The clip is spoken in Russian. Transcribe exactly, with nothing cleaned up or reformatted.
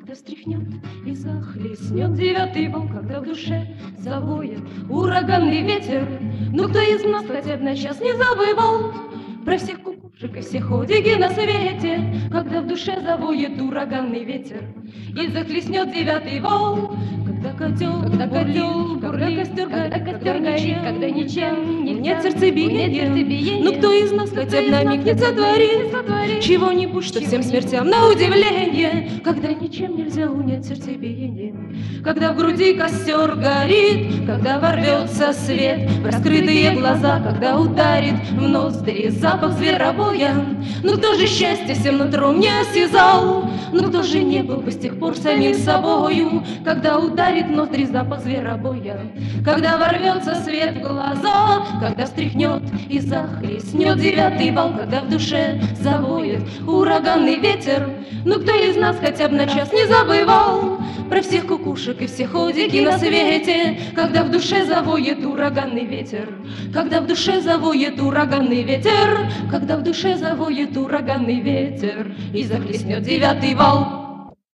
когда встряхнет и захлестнет девятый вал, когда в душе завоет ураганный ветер. Ну кто из нас хотя бы на час не забывал про всех кукушек и все ходики на свете, когда в душе завоет ураганный ветер и захлестнет девятый вал. Когда котел, когда котел, когда костер, когда костер горит, когда ничем нет сердцебиения. Ну кто из нас хотя бы на миг не сотворит чего-нибудь, что всем смертям на удивление, когда ничем нельзя унять сердцебиение. Когда в груди костер горит, когда ворвется свет в раскрытые глаза, когда ударит в ноздри запах зверобоя. Ну кто же счастье всем нутром не осязал? Ну кто же не был бы с тех пор самим собою, когда ударит в ноздри запах зверобоя? Когда ворвется свет в глаза, когда встряхнет и захлестнет девятый вал, когда в душе завоет ураганный ветер. Ну кто из нас хотя бы на час не забывал про всех кукушек и все ходики на свете, когда в душе завоет ураганный ветер, когда в душе завоет ураганный ветер, когда в душе завоет ураганный ветер и захлестнет девятый вал.